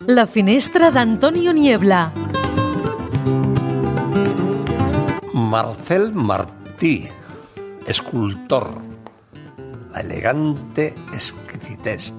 La finestra d'Antonio Niebla. Marcel Martí, escultor. La elegante exquisitez.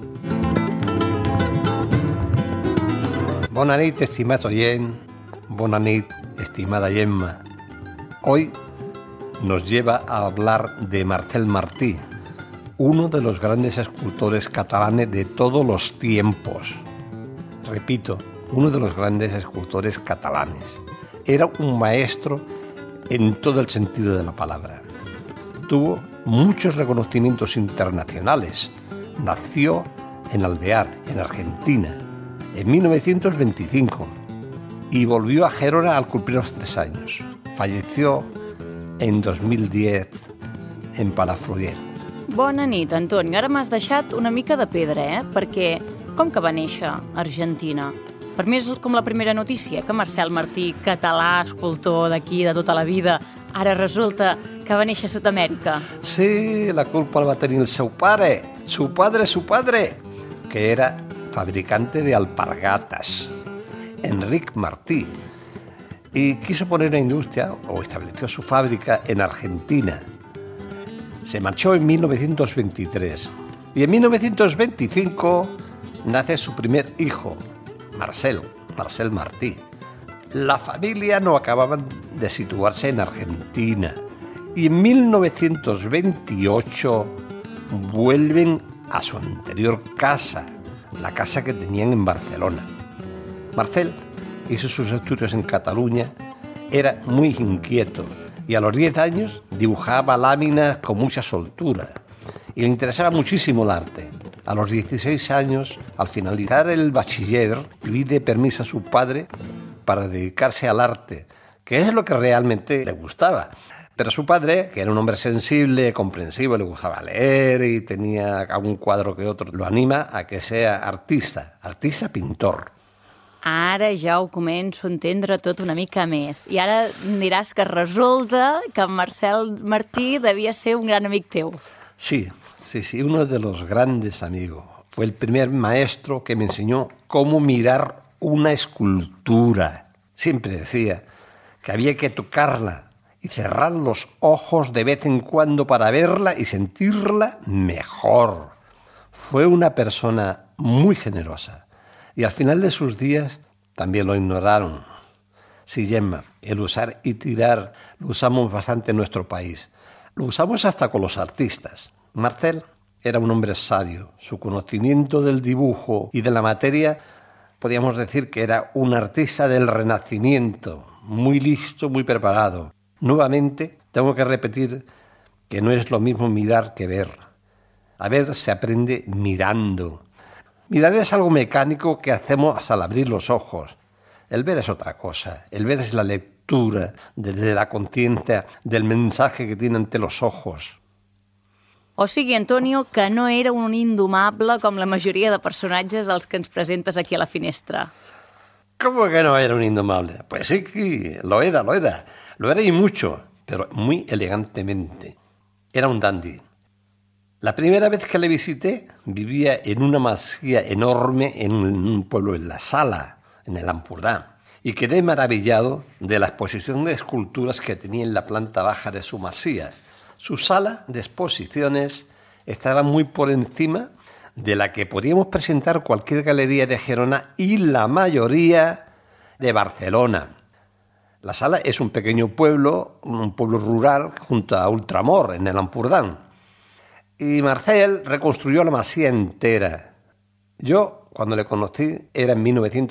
Bona nit, estimat oyent. Bona nit, estimada Gemma. Hoy nos lleva a hablar de Marcel Martí, uno de los grandes escultores catalanes de todos los tiempos. Repito, uno de los grandes escultores catalanes. Era un maestro en todo el sentido de la palabra. Tuvo muchos reconocimientos internacionales. Nació en Alvear, en Argentina, en 1925 y volvió a Gerona al cumplir los 3 años. Falleció en 2010 en Palafrugell. Bona nit, Antoni. Ara m'has deixat una mica de pedra, Perquè com que va néixer a Argentina? Per mi és com la primera notícia, que Marcel Martí, català, escultor d'aquí de tota la vida, ara resulta que va néixer a Sud-amèrica. Sí, la culpa la va tenir el seu pare, su padre, que era fabricante de alpargatas, Enric Martí, y quiso poner una industria o estableció su fábrica en Argentina. Se marchó en 1923 y en 1925 nace su primer hijo, Marcel Martí. La familia no acababa de situarse en Argentina y en 1928 vuelven a su anterior casa, la casa que tenían en Barcelona. Marcel hizo sus estudios en Cataluña, era muy inquieto y a los 10 años dibujaba láminas con mucha soltura y le interesaba muchísimo el arte. A los 16 años, al finalizar el bachiller, pide permiso a su padre para dedicarse al arte, que es lo que realmente le gustaba. Pero su padre, que era un hombre sensible, comprensivo, le gustaba leer y tenía algún cuadro que otro, lo anima a que sea artista pintor. Ara ja ho començo a entendre tot una mica més. I ara diràs que resulta que Marcel Martí devia ser un gran amic teu. Sí, uno de los grandes amigos. Fue el primer maestro que me enseñó cómo mirar una escultura. Siempre decía que había que tocarla y cerrar los ojos de vez en cuando para verla y sentirla mejor. Fue una persona muy generosa y al final de sus días también lo ignoraron. Sí, Gemma, el usar y tirar lo usamos bastante en nuestro país. Lo usamos hasta con los artistas. Marcel era un hombre sabio. Su conocimiento del dibujo y de la materia, podríamos decir que era un artista del Renacimiento, muy listo, muy preparado. Nuevamente, tengo que repetir que no es lo mismo mirar que ver. A ver se aprende mirando. Mirar es algo mecánico que hacemos al abrir los ojos. El ver es otra cosa. El ver es la lectura desde la conciencia del mensaje que tiene ante los ojos. O sigui, Antonio, que no era un indomable com la majoria de personatges als que ens presentes aquí a la finestra. ¿Cómo que no era un indomable? Pues sí, lo era. Lo era y mucho, pero muy elegantemente. Era un dandy. La primera vez que le visité, vivía en una masía enorme en un pueblo, en La Sala, en el Ampurdán, y quedé maravillado de la exposición de esculturas que tenía en la planta baja de su masía. Su sala de exposiciones estaba muy por encima de la que podíamos presentar cualquier galería de Gerona y la mayoría de Barcelona. La Sala es un pequeño pueblo, un pueblo rural junto a Ultramor, en el Ampurdán. Y Marcel reconstruyó la masía entera. Yo, cuando le conocí, era en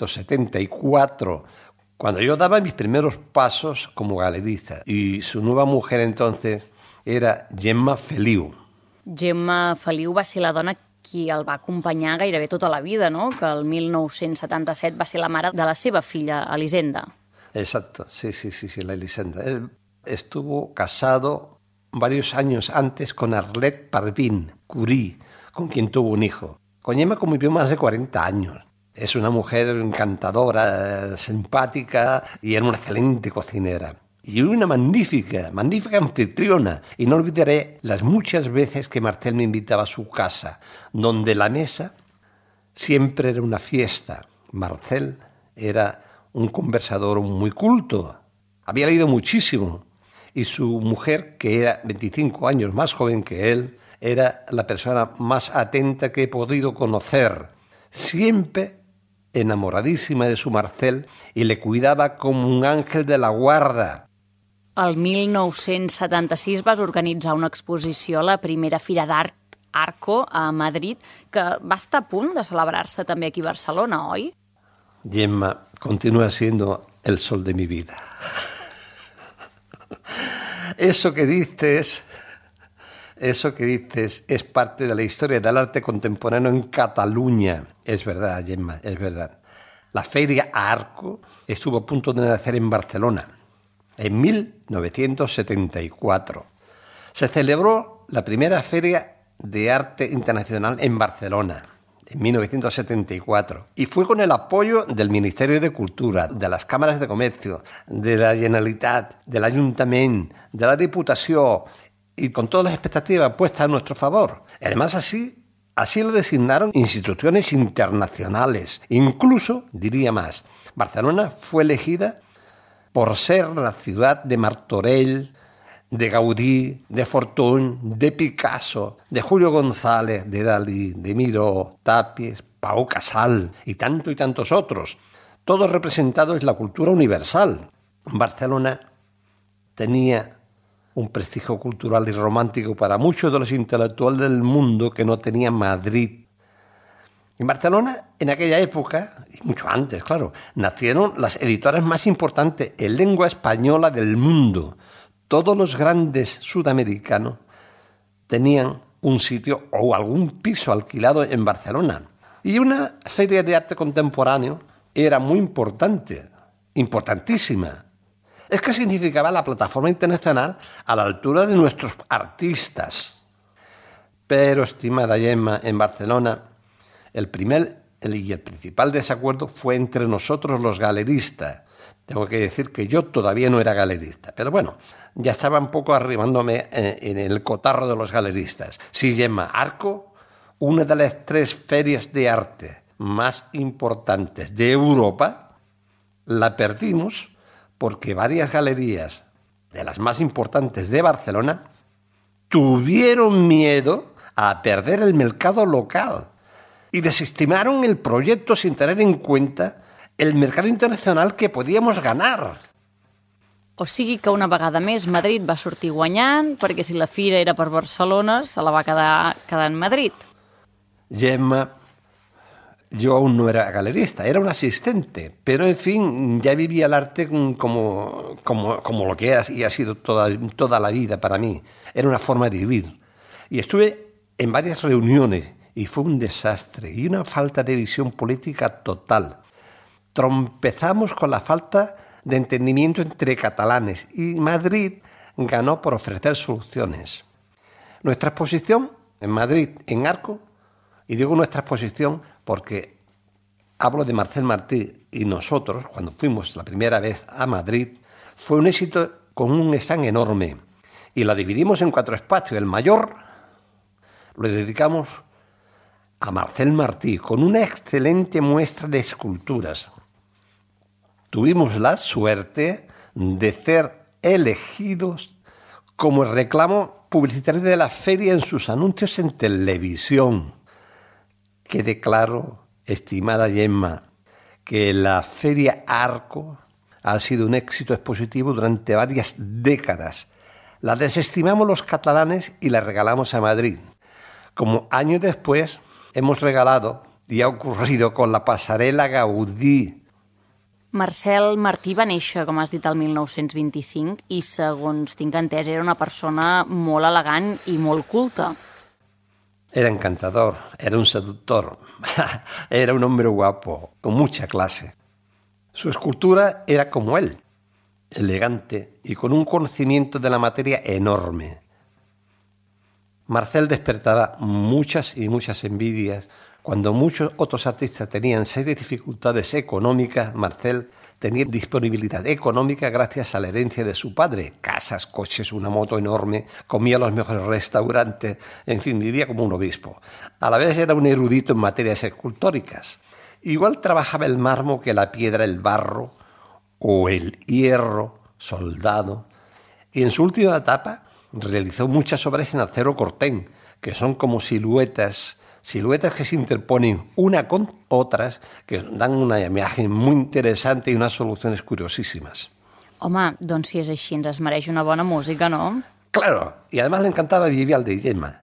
1974, cuando yo daba mis primeros pasos como galerista. Y su nueva mujer entonces era Gemma Feliu. Gemma Feliu va ser la dona qui el va acompanyar gairebé tota la vida, no? Que el 1977 va ser la mare de la seva filla, Elisenda. Exacto, sí, la Elisenda. Él estuvo casado varios años antes con Arlette Parvin Curie, con quien tuvo un hijo. Con Gemma convivió más de 40 años. Es una mujer encantadora, simpática y era una excelente cocinera. Y una magnífica anfitriona. Y no olvidaré las muchas veces que Marcel me invitaba a su casa, donde la mesa siempre era una fiesta. Marcel era un conversador muy culto, había leído muchísimo, y su mujer, que era 25 años más joven que él, era la persona más atenta que he podido conocer, siempre enamoradísima de su Marcel y le cuidava com un àngel de la guarda. El 1976 vas organitzar una exposició a la primera Fira d'Art Arco a Madrid, que va estar a punt de celebrar-se també aquí a Barcelona, oi? Gemma continúa siendo el sol de mi vida. Eso que dices es parte de la historia del arte contemporáneo en Cataluña. Es verdad, Gemma, es verdad. La Feria Arco estuvo a punto de nacer en Barcelona en 1974. Se celebró la primera Feria de Arte Internacional en Barcelona en 1974 y fue con el apoyo del Ministerio de Cultura, de las cámaras de comercio, de la Generalitat, del Ayuntament, de la Diputació y con todas las expectativas puestas a nuestro favor. Además, así lo designaron instituciones internacionales. Incluso, diría más, Barcelona fue elegida por ser la ciudad de Martorell, de Gaudí, de Fortuny, de Picasso, de Julio González, de Dalí, de Miró, Tapies, Pau Casals y tantos otros, todos representados en la cultura universal. Barcelona tenía un prestigio cultural y romántico para muchos de los intelectuales del mundo que no tenía Madrid. En Barcelona, en aquella época, y mucho antes, claro, nacieron las editoras más importantes en lengua española del mundo. Todos los grandes sudamericanos tenían un sitio o algún piso alquilado en Barcelona. Y una feria de arte contemporáneo era muy importante, importantísima. Es que significaba la plataforma internacional a la altura de nuestros artistas. Pero, estimada Gemma, en Barcelona, el principal desacuerdo fue entre nosotros los galeristas. Tengo que decir que yo todavía no era galerista, pero bueno, ya estaba un poco arrimándome en el cotarro de los galeristas. Sí, Gemma, Arco, una de las 3 ferias de arte más importantes de Europa, la perdimos porque varias galerías de las más importantes de Barcelona tuvieron miedo a perder el mercado local y desestimaron el proyecto sin tener en cuenta el mercado internacional que podíamos ganar. O sigui que una vegada més Madrid va sortir guanyant, perquè si la fira era per Barcelona, se la va quedar en Madrid. Gemma, yo aún no era galerista, era un asistente, pero en fin, ya vivía el arte como lo que era y ha sido toda la vida para mí. Era una forma de vivir. Y estuve en varias reuniones y fue un desastre y una falta de visión política total. Trompezamos con la falta de entendimiento entre catalanes y Madrid ganó por ofrecer soluciones. Nuestra exposición en Madrid, en Arco, y digo nuestra exposición porque hablo de Marcel Martí y nosotros, cuando fuimos la primera vez a Madrid, fue un éxito con un stand enorme y la dividimos en 4 espacios. El mayor lo dedicamos a Marcel Martí con una excelente muestra de esculturas. Tuvimos la suerte de ser elegidos como el reclamo publicitario de la feria en sus anuncios en televisión. Quede claro, estimada Gemma, que la Feria Arco ha sido un éxito expositivo durante varias décadas. La desestimamos los catalanes y la regalamos a Madrid. Como años después hemos regalado, y ha ocurrido con la Pasarela Gaudí. Marcel Martí va néixer, com has dit, el 1925 i, segons tinc entès, era una persona molt elegant i molt culta. Era encantador, era un seductor, era un hombre guapo, con mucha clase. Su escultura era como él, elegante y con un conocimiento de la materia enorme. Marcel despertaba muchas y muchas envidias. Cuando muchos otros artistas tenían serias dificultades económicas, Marcel tenía disponibilidad económica gracias a la herencia de su padre. Casas, coches, una moto enorme, comía en los mejores restaurantes, en fin, vivía como un obispo. A la vez era un erudito en materias escultóricas Igual trabajaba el mármol que la piedra, el barro o el hierro soldado. Y en su última etapa realizó muchas obras en acero cortén, que son como siluetas que se interponen una con otras, que dan una imagen muy interesante y unas soluciones curiosísimas. Home, doncs si és així, ens mereix una bona música, no? Claro, y además le encantaba Vivial de Gemma.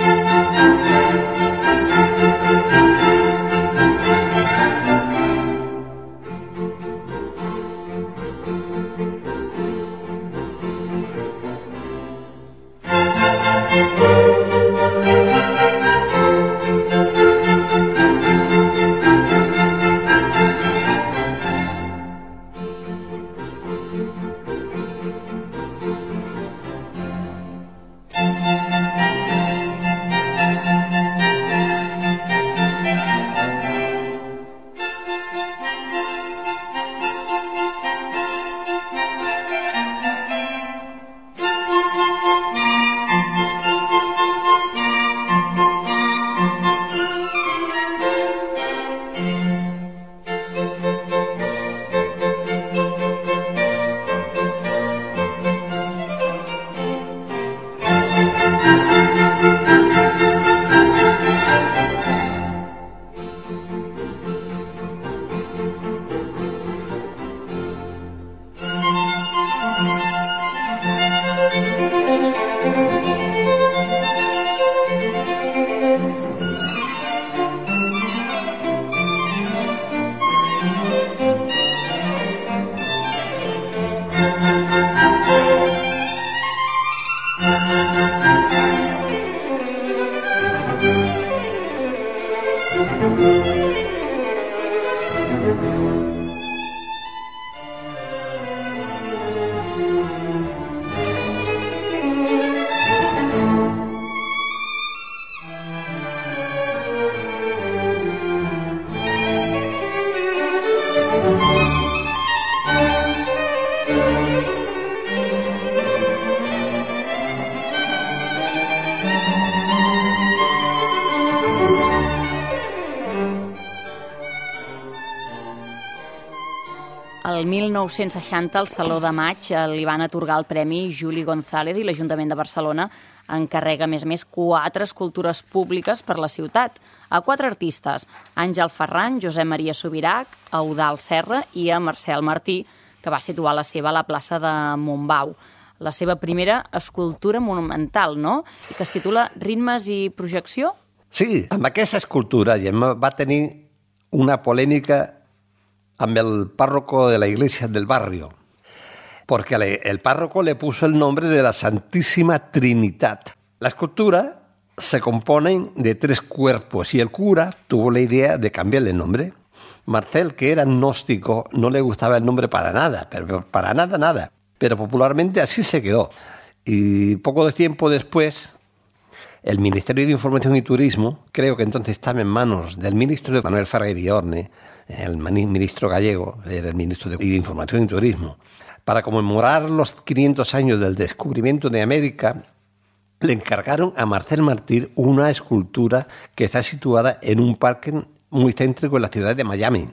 El 1960 al Saló de Maig li van atorgar el Premi Juli González i l'Ajuntament de Barcelona encarrega, a més, 4 escultures públiques per la ciutat a 4 artistes, Àngel Ferran, Josep Maria Subirac, Eudald Serra i a Marcel Martí, que va situar la seva a la plaça de Montbau. La seva primera escultura monumental, no? I que es titula Ritmes i projecció? Sí, amb aquesta escultura Gemma va tenir una polèmica amb el párroco de la iglesia del barrio, porque el párroco le puso el nombre de la Santísima Trinidad. La escultura se compone de 3 cuerpos y el cura tuvo la idea de cambiarle el nombre. Marcel, que era gnóstico, no le gustaba el nombre para nada, pero para nada, pero popularmente así se quedó. Y poco tiempo después, el Ministerio de Información y Turismo, creo que entonces estaba en manos del ministro Manuel Ferrer y Orne, el ministro gallego, era el ministro de Información y Turismo, para conmemorar los 500 años del descubrimiento de América, le encargaron a Marcel Martí una escultura que está situada en un parque muy céntrico en la ciudad de Miami.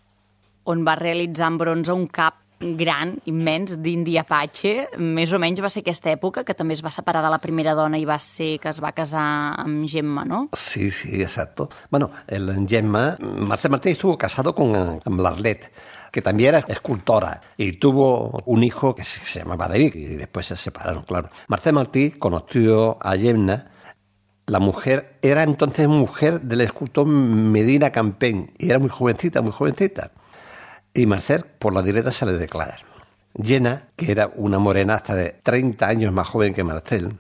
On va realitzar en bronze un cap gran, immens, d'indi Apache. Més o menys va ser aquesta època que també es va separar de la primera dona i va ser que es va casar amb Gemma, ¿no? Sí, exacto. Bueno, Gemma, Marcel Martí estuvo casado con Larlet, que también era escultora, y tuvo un hijo que se llamaba David, y después se separaron, claro. Marcel Martí conoció a Gemma. La mujer era entonces mujer del escultor Medina Campeny, y era muy jovencita. Y Marcel, por la directa, se le declara. Gemma, que era una morenaza de 30 años más joven que Marcel,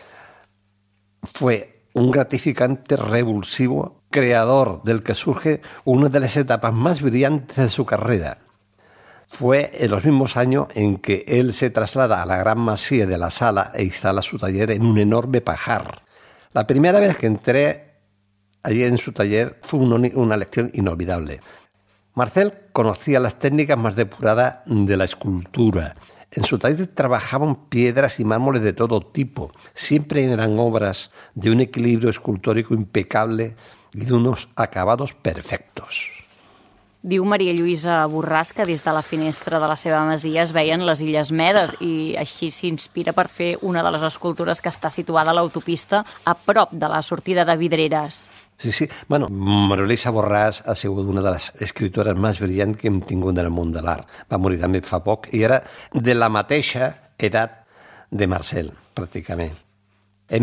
fue un gratificante revulsivo creador del que surge una de las etapas más brillantes de su carrera. Fue en los mismos años en que él se traslada a la gran masía de la Sala e instala su taller en un enorme pajar. La primera vez que entré allí en su taller fue una lección inolvidable. Marcel conocía las técnicas más depuradas de la escultura. En su taller trabajaban piedras y mármoles de todo tipo. Siempre eran obras de un equilibrio escultórico impecable y de unos acabados perfectos. Diu Maria Lluïsa Borràs que des de la finestra de la seva masia es veien les Illes Medes i així s'inspira per fer una de les escultures que està situada a l'autopista a prop de la sortida de Vidreres. Sí. Bueno, Maria Lluïsa Borràs ha sigut una de les escriptores més brillants que hem tingut en el món de l'art. Va morir també fa poc i era de la mateixa edat de Marcel, pràcticament. En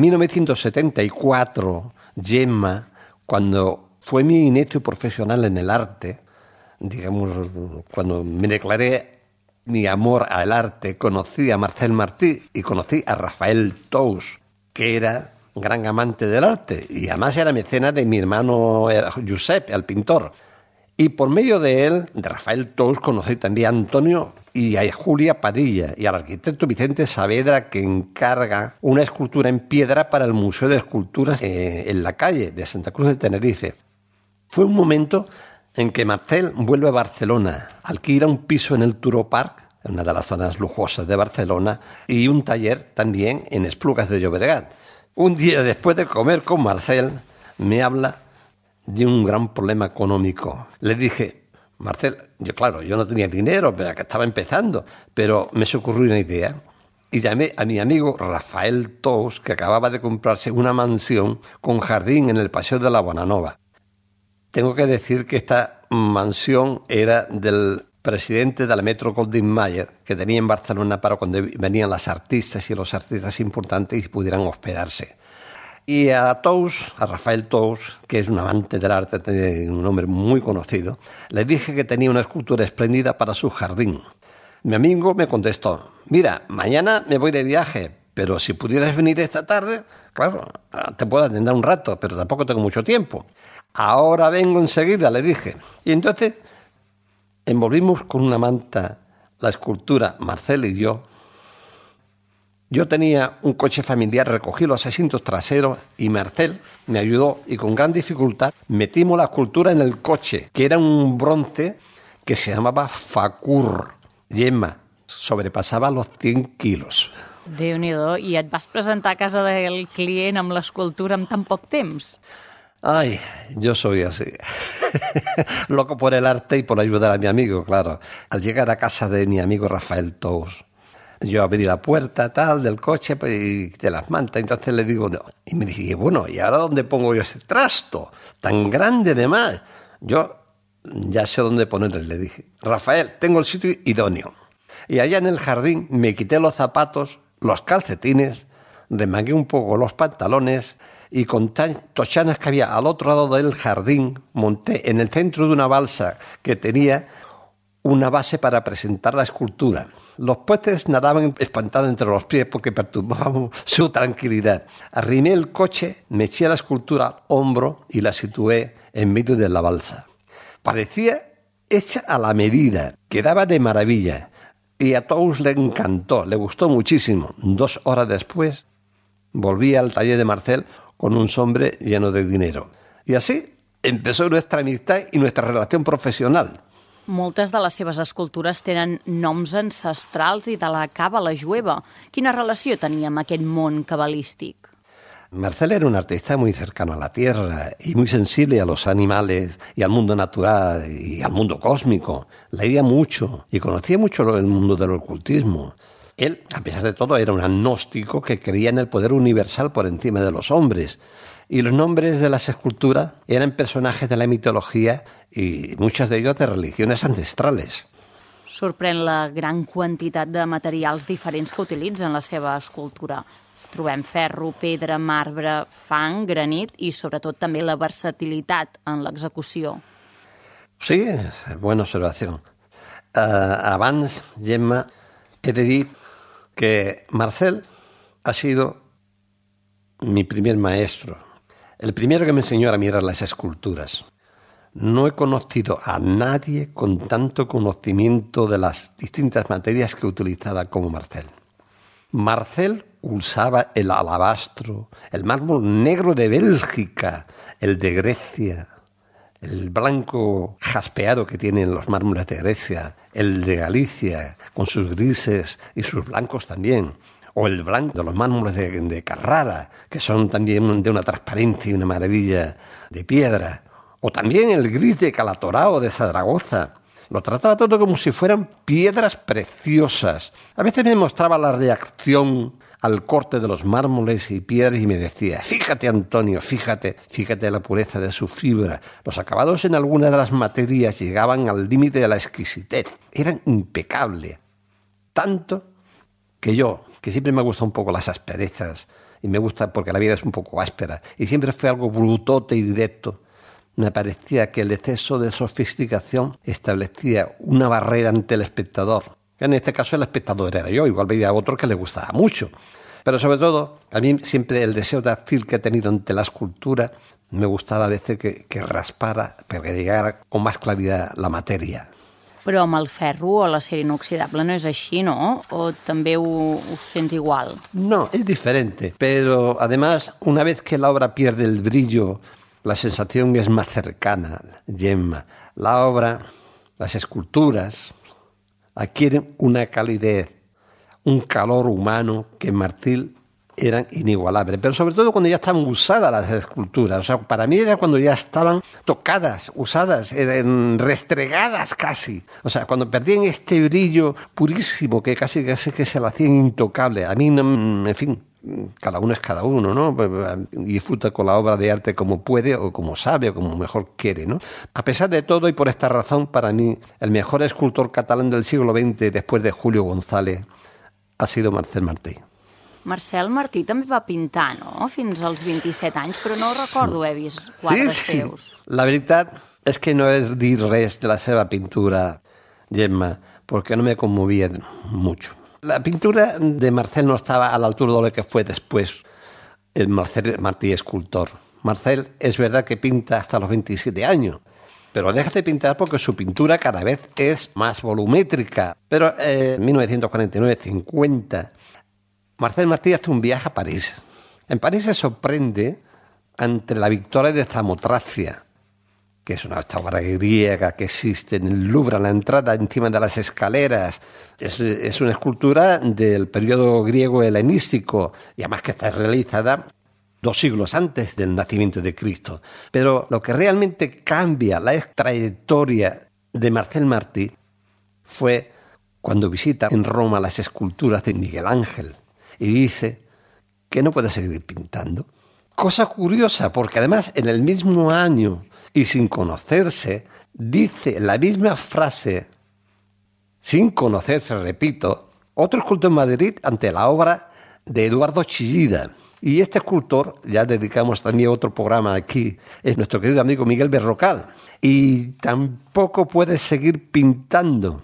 1974, Gemma, cuando fue mi inicio profesional en el arte, digamos, cuando me declaré mi amor al arte, conocí a Marcel Martí y conocí a Rafael Tous, que era gran amante del arte y además era mecenas de mi hermano Josep, el pintor. Y por medio de él, de Rafael Tous, conocí también a Antonio y a Julia Padilla y al arquitecto Vicente Saavedra, que encarga una escultura en piedra para el Museo de Esculturas en la calle de Santa Cruz de Tenerife. Fue un momento en que Marcel vuelve a Barcelona, alquila un piso en el Turó Park, en una de las zonas lujosas de Barcelona, y un taller también en Esplugas de Llobregat. Un día después de comer con Marcel, me habla de un gran problema económico. Le dije, Marcel, yo no tenía dinero, pero que estaba empezando, pero me se ocurrió una idea. Y llamé a mi amigo Rafael Tous, que acababa de comprarse una mansión con jardín en el Paseo de la Bonanova. Tengo que decir que esta mansión era del presidente de la Metro Goldwyn Mayer, que tenía en Barcelona para cuando venían las artistas y los artistas importantes y pudieran hospedarse. Y a Tous, a Rafael Tous, que es un amante del arte, un hombre muy conocido, le dije que tenía una escultura espléndida para su jardín. Mi amigo me contestó, mira, mañana me voy de viaje, pero si pudieras venir esta tarde, claro, te puedo atender un rato, pero tampoco tengo mucho tiempo. Ahora vengo enseguida, le dije. Y entonces envolvimos con una manta la escultura, Marcel y yo. Yo tenía un coche familiar, recogí los asientos traseros y Marcel me ayudó y con gran dificultad metimos la escultura en el coche, que era un bronce que se llamaba Facur. Gemma, sobrepasaba los 100 quilos. Déu-n'hi-do, i et vas presentar a casa del client amb l'escultura en tan poc temps? Ay, yo soy así. Loco por el arte y por ayudar a mi amigo, claro. Al llegar a casa de mi amigo Rafael Tous, yo abrí la puerta del coche y quité las mantas. Entonces le digo, no. Y me dije, bueno, ¿y ahora dónde pongo yo ese trasto tan grande de más? Yo ya sé dónde ponerle, le dije. Rafael, tengo el sitio idóneo. Y allá en el jardín me quité los zapatos, los calcetines, remangué un poco los pantalones y con tochanas que había al otro lado del jardín, monté en el centro de una balsa que tenía una base para presentar la escultura. Los peces nadaban espantados entre los pies porque perturbaban su tranquilidad. Arrimé el coche, me eché la escultura al hombro y la situé en medio de la balsa. Parecía hecha a la medida, quedaba de maravilla. Y a Tous le encantó, le gustó muchísimo. 2 horas después volví al taller de Marcel con un sobre lleno de dinero. Y así empezó nuestra amistad y nuestra relación profesional. Moltes de les seves escultures tenen noms ancestrals i de la càbala jueva. Quina relació tenia amb aquest món cabalístic? Marcel era un artista muy cercano a la tierra y muy sensible a los animales y al mundo natural y al mundo cósmico. Leía mucho y conocía mucho el mundo del ocultismo. Él, a pesar de todo, era un agnóstico que creía en el poder universal por encima de los hombres. Y los nombres de las esculturas eran personajes de la mitología y muchos de ellos de religiones ancestrales. Sorprèn la gran quantitat de materials diferents que utilitzen la seva escultura. Trobem ferro, pedra, marbre, fang, granit i sobretot també la versatilitat en l'execució. Sí, buena observación. Abans, Gemma, he de dir que Marcel ha sido mi primer maestro, el primero que me enseñó a mirar las esculturas. No he conocido a nadie con tanto conocimiento de las distintas materias que utilizaba como Marcel. Marcel usaba el alabastro, el mármol negro de Bélgica, el de Grecia, el blanco jaspeado que tienen los mármoles de Grecia, el de Galicia, con sus grises y sus blancos también, o el blanco de los mármoles de Carrara, que son también de una transparencia y una maravilla de piedra, O también el gris de Calatorao de Zaragoza. Lo trataba todo como si fueran piedras preciosas. A veces me mostraba la reacción al corte de los mármoles y piedras y me decía: fíjate, Antonio, fíjate la pureza de su fibra. Los acabados en algunas de las materias llegaban al límite de la exquisitez. Eran impecables. Tanto que yo, que siempre me gustan un poco las asperezas, y me gusta porque la vida es un poco áspera, y siempre fue algo brutote y directo, me parecía que el exceso de sofisticación establecía una barrera ante el espectador. En este caso el espectador era yo, igual veía a otro que le gustaba mucho. Pero sobre todo, a mí siempre el deseo táctil que he tenido ante la escultura, me gustaba a veces que raspara, para que llegara con más claridad la materia. Però amb el ferro o l'acer inoxidable no és així, no? O també ho sents igual? No, es diferente, pero además, una vez que la obra pierde el brillo, la sensación es más cercana, Gemma. La obra, las esculturas, adquieren una calidez, un calor humano que en Martil eran inigualables, pero sobre todo cuando ya estaban usadas las esculturas. O sea, para mí era cuando ya estaban tocadas, usadas, eran restregadas casi. O sea, cuando perdían este brillo purísimo que casi que se la hacían intocable. A mí, no, en fin, cada uno es cada uno, ¿no? Y disfruta con la obra de arte como puede o como sabe o como mejor quiere, ¿no? A pesar de todo, y por esta razón, para mí, el mejor escultor catalán del siglo XX, después de Julio González, ha sido Marcel Martí. Marcel Martí també va pintar, no?, fins als 27 anys, però no recordo haver vist quadres seus. La veritat és que no he dit res de la seva pintura, Gemma, porque no me conmovía mucho. La pintura de Marcel no estaba a la altura de lo que fue después el Marcel Martí escultor. Marcel es verdad que pinta hasta los 27 años, pero deja de pintar porque su pintura cada vez es más volumétrica. Pero en 1949-50... Marcel Martí hace un viaje a París. En París se sorprende ante la victoria de Samotracia, que es una obra griega que existe en el Louvre, en la entrada encima de las escaleras. Es una escultura del periodo griego helenístico, y además que está realizada 2 siglos antes del nacimiento de Cristo. Pero lo que realmente cambia la trayectoria de Marcel Martí fue cuando visita en Roma las esculturas de Miguel Ángel. Y dice que no puede seguir pintando. Cosa curiosa, porque además en el mismo año y sin conocerse, dice la misma frase, sin conocerse, repito, otro escultor en Madrid ante la obra de Eduardo Chillida. Y este escultor, ya dedicamos también otro programa aquí, es nuestro querido amigo Miguel Berrocal. Y tampoco puede seguir pintando.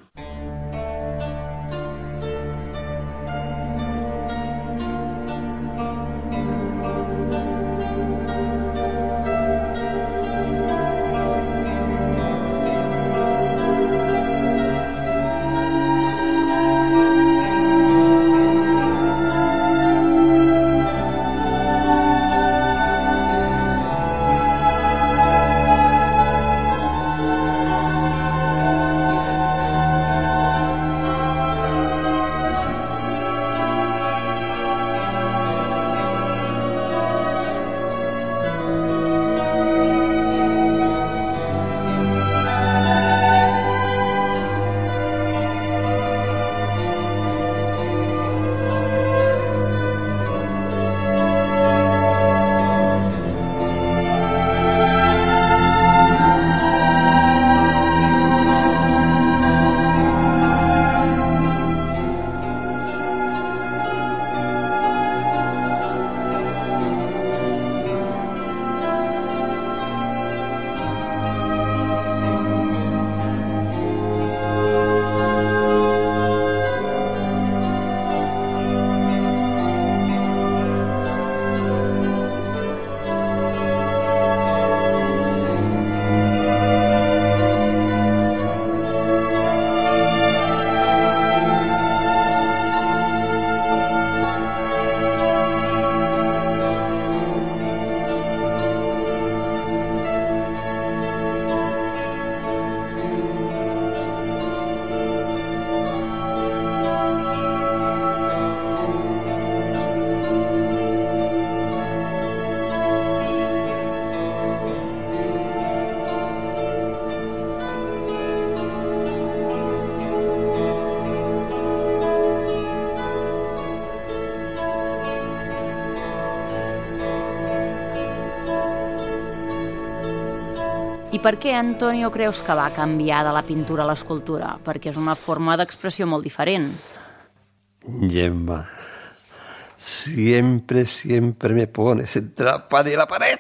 I per què, Antonio, creus que va canviar de la pintura a l'escultura? Perquè és una forma d'expressió molt diferent. Gemma, siempre me pones entre la espada y la pared.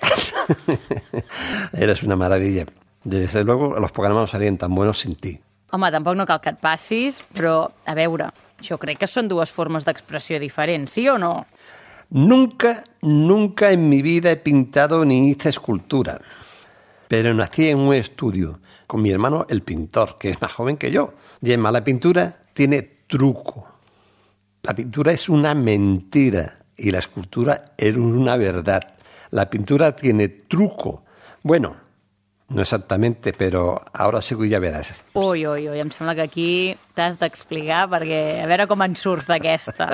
Eres una maravilla. Desde luego, los programas no serían tan buenos sin ti. Home, tampoc no cal que et passis, però, a veure, jo crec que són dues formes d'expressió diferents, sí o no? Nunca en mi vida he pintado ni hice escultura. Pero nací en un estudio con mi hermano, el pintor, que es más joven que yo. Gemma, la pintura tiene truco. La pintura es una mentira y la escultura es una verdad. La pintura tiene truco. Bueno, no exactamente, però ara sí que ja veràs. Ui, em sembla que aquí t'has d'explicar perquè a veure com en surts d'aquesta.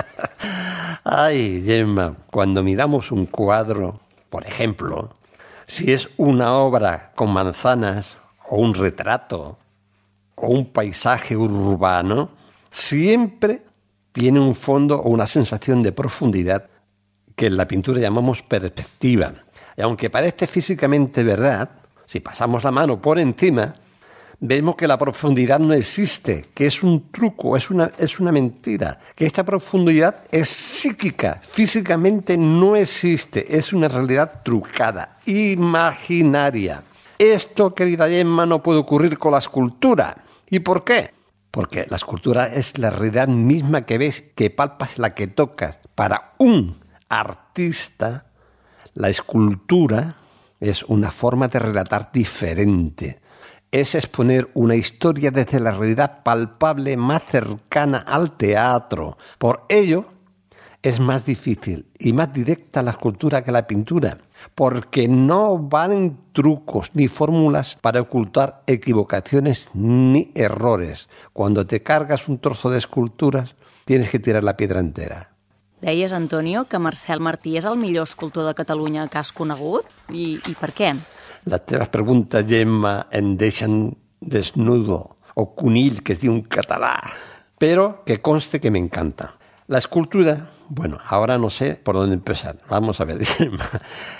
Ay, Gemma, cuando miramos un cuadro, por ejemplo, si es una obra con manzanas o un retrato o un paisaje urbano, siempre tiene un fondo o una sensación de profundidad que en la pintura llamamos perspectiva. Y aunque parece físicamente verdad, si pasamos la mano por encima, vemos que la profundidad no existe, que es un truco, es una mentira, que esta profundidad es psíquica, físicamente no existe, es una realidad trucada, imaginaria. Esto, querida Gemma, no puede ocurrir con la escultura. ¿Y por qué? Porque la escultura es la realidad misma que ves, que palpas, la que tocas. Para un artista, la escultura es una forma de relatar diferente. Es exponer una historia desde la realidad palpable más cercana al teatro. Por ello, es más difícil y más directa la escultura que la pintura, porque no valen trucos ni fórmulas para ocultar equivocaciones ni errores. Cuando te cargas un trozo de esculturas, tienes que tirar la piedra entera. Deies, Antonio, que Marcel Martí és el millor escultor de Catalunya que has conegut? I per què? Les teves preguntes, Gemma, em deixen desnudo, o conill, que es diu en català. Pero que conste que me encanta. La escultura, bueno, ahora no sé por dónde empezar. Vamos a ver, Gemma.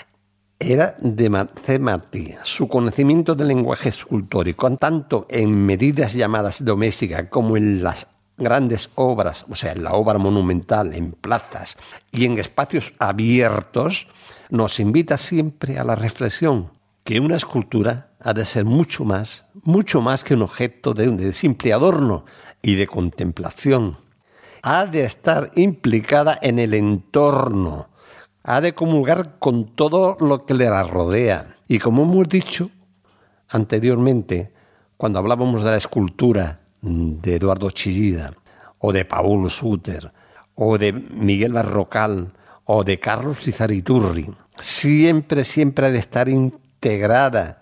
Era de Marcel Martí. Su conocimiento del lenguaje escultórico, tanto en medidas llamadas domésticas como en las grandes obras, o sea, en la obra monumental, en plazas y en espacios abiertos, nos invita siempre a la reflexión que una escultura ha de ser mucho más que un objeto de simple adorno y de contemplación. Ha de estar implicada en el entorno, ha de comulgar con todo lo que le rodea. Y como hemos dicho anteriormente, cuando hablábamos de la escultura de Eduardo Chillida, o de Paul Suter, o de Miguel Barrocal, o de Carlos Lizariturri, siempre ha de estar integrada,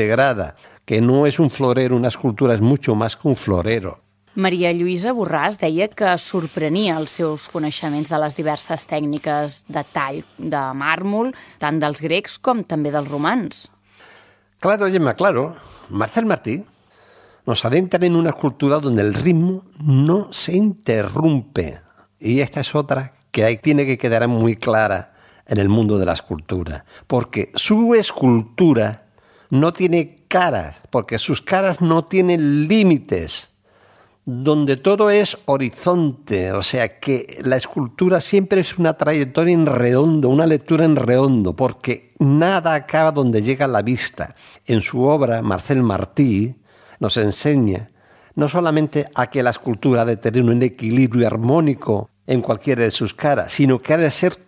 que no es un florero, una escultura es mucho más que un florero. Maria Lluïsa Borràs deia que sorprenia els seus coneixements de les diverses tècniques de tall de màrmol, tant dels grecs com també dels romans. Claro, Gemma, claro. Marcel Martí nos adentra en una escultura donde el ritmo no se interrumpe. Y esta es otra que tiene que quedar muy clara en el mundo de la escultura. Porque su escultura no tiene caras, porque sus caras no tienen límites, donde todo es horizonte. O sea que la escultura siempre es una trayectoria en redondo, una lectura en redondo, porque nada acaba donde llega la vista. En su obra, Marcel Martí nos enseña no solamente a que la escultura ha de tener un equilibrio armónico en cualquiera de sus caras, sino que ha de ser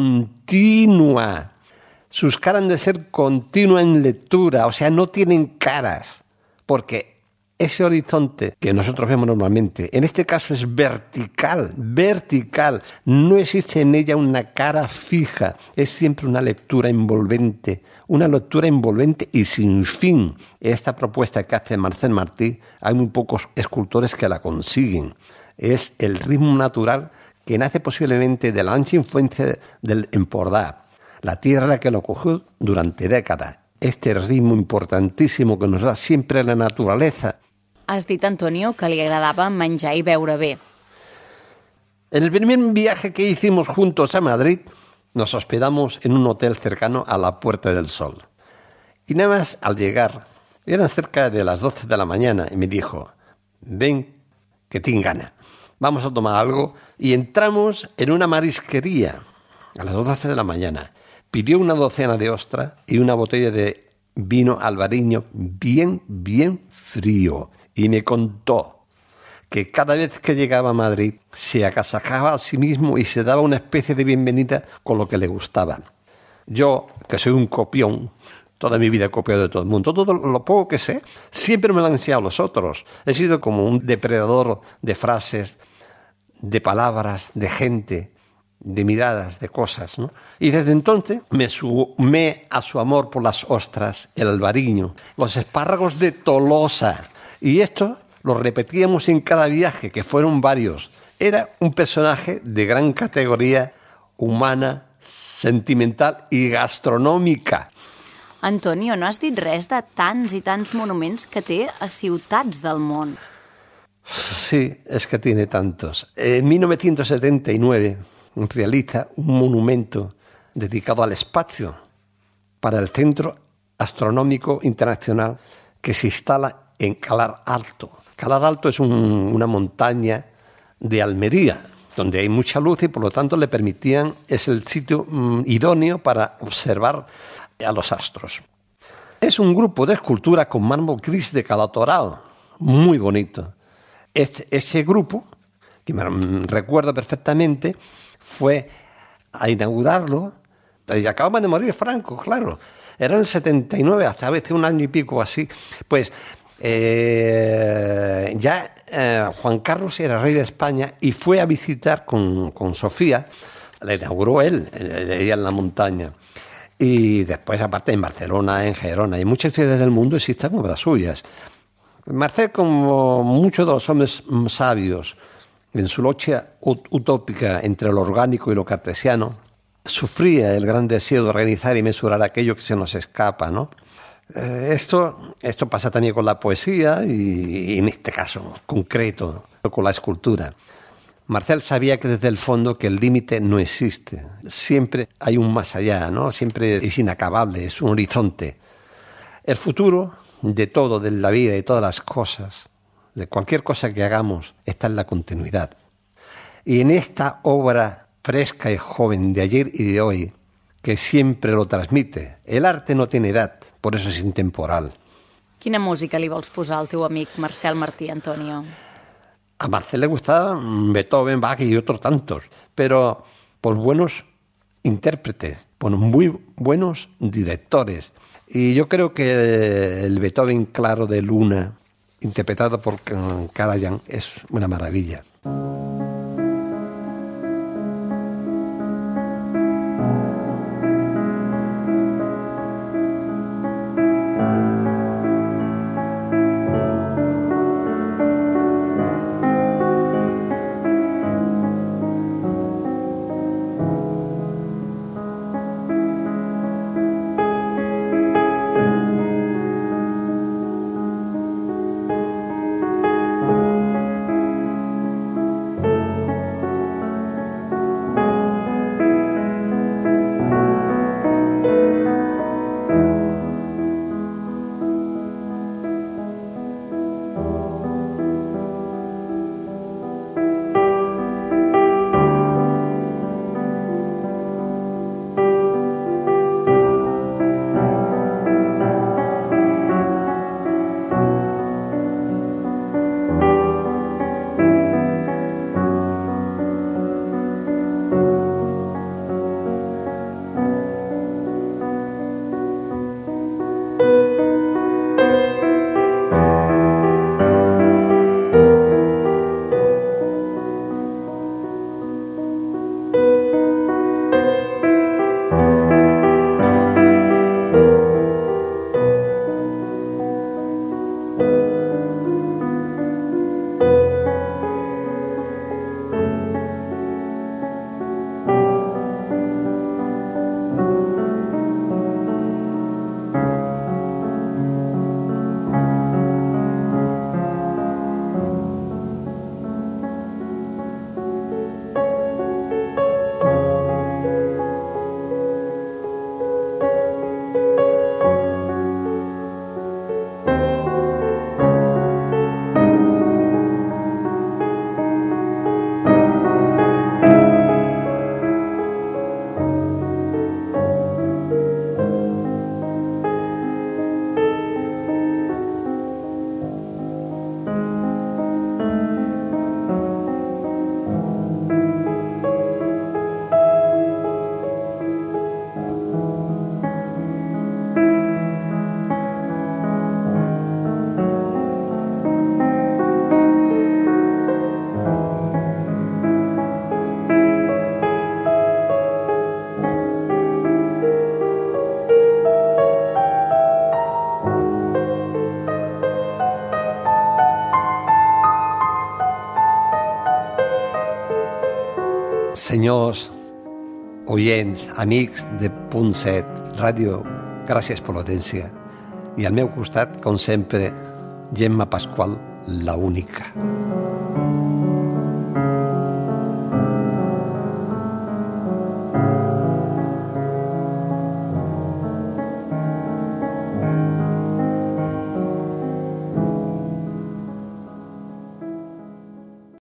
continua. Sus caras han de ser continuas en lectura, o sea, no tienen caras, porque ese horizonte que nosotros vemos normalmente, en este caso es vertical, no existe en ella una cara fija, es siempre una lectura envolvente y sin fin. Esta propuesta que hace Marcel Martí, hay muy pocos escultores que la consiguen. Es el ritmo natural que nace posiblemente de la ancha influencia del Empordà, la tierra que lo cogió durante décadas. Este ritmo importantísimo que nos da siempre la naturaleza. Has dit, Antonio, que li agradava menjar i beure bé. En el primer viaje que hicimos juntos a Madrid, nos hospedamos en un hotel cercano a la Puerta del Sol. Y nada más al llegar, Eran cerca de las 12 de la mañana y me dijo, ven, que tengo gana. Vamos a tomar algo. Y entramos en una marisquería a las 12 de la mañana. Pidió una docena de ostras y una botella de vino albariño bien frío. Y me contó que cada vez que llegaba a Madrid se acasajaba a sí mismo y se daba una especie de bienvenida con lo que le gustaba. Yo, que soy un copión, toda mi vida he copiado de todo el mundo, todo lo poco que sé, siempre me lo han enseñado los otros. He sido como un depredador de frases, de palabras, de gente, de miradas, de cosas, ¿no? Y desde entonces me sumé a su amor por las ostras, el albariño, los espárragos de Tolosa. Y esto lo repetíamos en cada viaje, que fueron varios. Era un personaje de gran categoría humana, sentimental i gastronòmica. Antonio, no has dit res de tants i tants monuments que té a ciutats del món. Sí, es que tiene tantos. En 1979 realiza un monumento dedicado al espacio para el Centro Astronómico Internacional que se instala en Calar Alto. Calar Alto es una montaña de Almería, donde hay mucha luz y por lo tanto es el sitio idóneo para observar a los astros. Es un grupo de escultura con mármol gris de Calatoral, muy bonito. Ese grupo, que me recuerdo perfectamente, fue a inaugurarlo, y acababa de morir Franco, claro. Era en el 79, hace a veces un año y pico así. Pues Juan Carlos era rey de España y fue a visitar con Sofía, la inauguró él, ella en la montaña. Y después, aparte, en Barcelona, en Gerona y en muchas ciudades del mundo existen obras suyas. Marcel, como muchos de los hombres sabios, en su lucha utópica entre lo orgánico y lo cartesiano, sufría el gran deseo de organizar y mesurar aquello que se nos escapa, ¿no? Esto pasa también con la poesía y en este caso concreto con la escultura. Marcel sabía que desde el fondo que el límite no existe. Siempre hay un más allá, ¿no? Siempre es inacabable, es un horizonte. El futuro de todo, de la vida, de todas las cosas, de cualquier cosa que hagamos, está en la continuidad. Y en esta obra fresca y joven de ayer y de hoy, que siempre lo transmite, el arte no tiene edad, por eso es intemporal. Quina música li vols posar al teu amic Marcel Martí, Antonio? A Marcel le gustaba Beethoven, Bach y otros tantos, pero por buenos intérpretes, por muy buenos directores. Y yo creo que el Beethoven claro de Luna, interpretado por Karajan, es una maravilla. Senyors, oients, amics de Punt 7, ràdio, gràcies per l'audiència. I al meu costat, com sempre, Gemma Pasqual, la única.